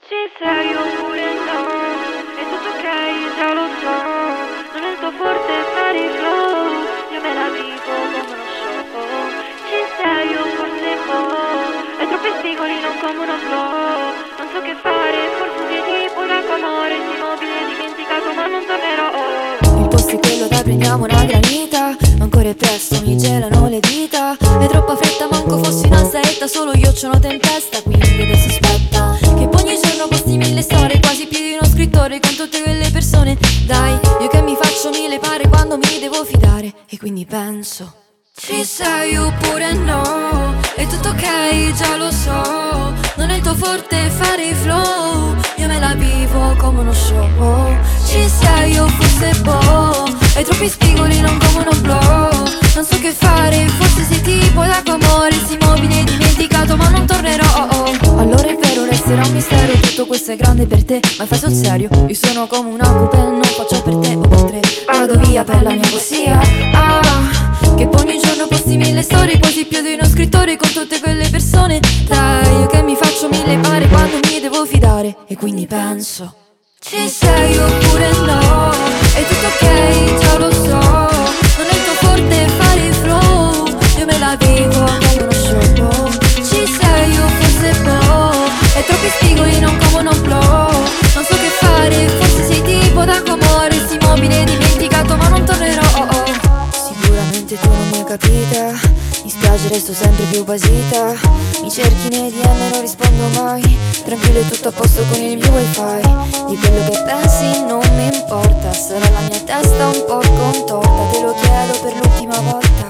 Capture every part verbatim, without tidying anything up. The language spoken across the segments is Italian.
Ci sei oppure no? È tutto ok, già lo so. Non è il tuo forte fare i flow. Io me la vivo come uno show. Ci sei o forse no? Hai troppi spigoli, non come uno flow. Non so che fare, forse sei tipo da amore. Sei mobile, dimenticato ma non tornerò. Il posto è quello dai, prendiamo una granita. Ancora è presto, mi gelano le dita. È troppa fretta, manco fossi una saetta. Solo io c'ho una tempesta, quindi adesso aspetta. Che poi ogni giorno posti mille storie, quasi più di uno scrittore con tutte quelle persone. Dai, io che mi faccio mille pare quando mi devo fidare. E quindi penso, ci sei oppure no? È tutto ok, già lo so. Non è il tuo forte fare i flow. Io me la vivo come uno show. Ci sei o forse boh. Hai troppi spigoli, non come uno blow. Non so che fare, forse sei tipo d'acquamore. Sei mobile, dimenticato ma non tornerò. Allora è vero, resterà un mistero. Tutto questo è grande per te, ma fai sul serio. Io sono come una coupé, non faccio per te o per tre. Vado via per la mia poesia. Ah, che poi ogni giorno posti mille storie, quasi più di uno scrittore con tutte quelle persone. Dai, io che mi faccio mille pare quando mi devo fidare. E quindi penso, ci sei oppure no? È tutto ok, già lo so. Non è il tuo forte fare i flow. Io me la vivo come uno show. Ci sei o forse no? È troppi spigoli, non come uno blow. Non so che fare, forse sei tipo d'acquamore. Sei mobile, dimenticato ma non tornerò. Sicuramente tu non mi hai capita. Mi spiace, resto sempre più basita. Mi cerchi nei D M e non rispondo mai. Tranquillo, è tutto a posto con il mio wifi. Di quello che pensi non mi importa. Sarà la mia testa un po' contorta. Te lo chiedo per l'ultima volta.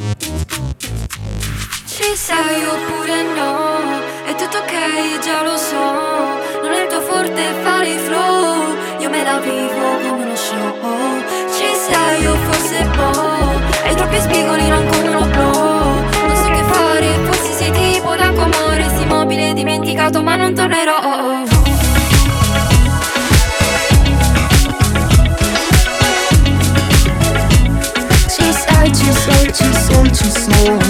Ci sei oppure no? È tutto ok, già lo so. Non è il tuo forte fare i flow. Io me la vivo come uno show. Ci sei o forse boh. Hai troppi spigoli, non come uno blow. Non so che fare, forse sei tipo d'acquamore. Sei mobile, dimenticato ma non tornerò. Ci sei, ci sei, ci sei, ci sei.